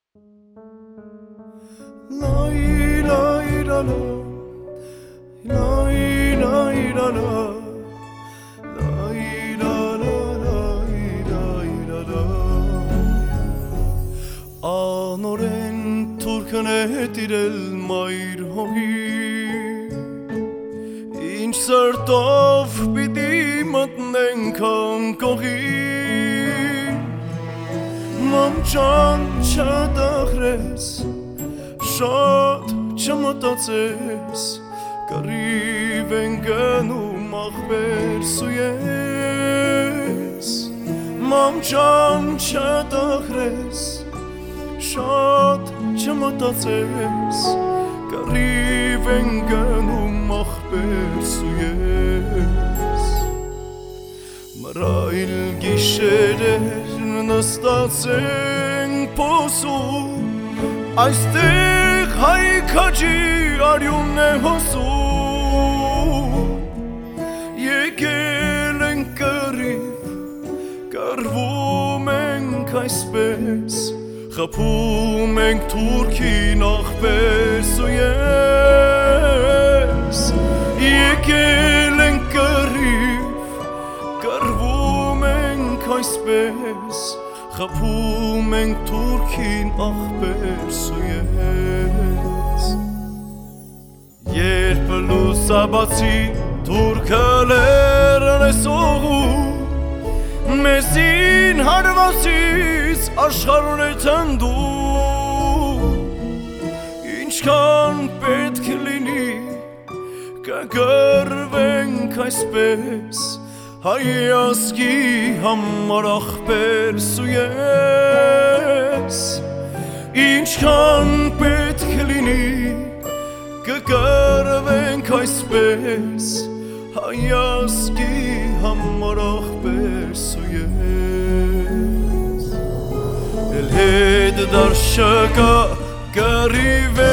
La la la la, la la la la, la la la la. Anoren turkane tirel mair hohi, inch sartov bidi matnen kan kohi. Mamchan chadachres. Շատ չմտածես, կռիվ են գնում աղբերս ու ես Մամ ջան չդախրես, շատ չմտածես, կռիվ են գնում աղբերս ու ես Մռայլ գիշերեր նստած ենք փոսում Այստեղ հայքաջի արյունն է հոսում Եկել ենք կռիվ, կռվում ենք այսպես Խփում ենք թուրքին աղբես ու ես Եկել ենք կռիվ, կռվում ենք այսպես Խփում ենք թուրքին աղբերս ու ես Երբ լուսաբացի թուրքը լերն է սողում Մեզին հարվածից աշխարհն է թնդում Ինչքան պետք լինի կգրվենք այսպես Հայ ազգի համար աղբերս ու ես Ինչքան պետք լինի կգրվենք այսպես Հայ ազգի համար աղբերս ու ես Էլ հետ դար չկա կռիվ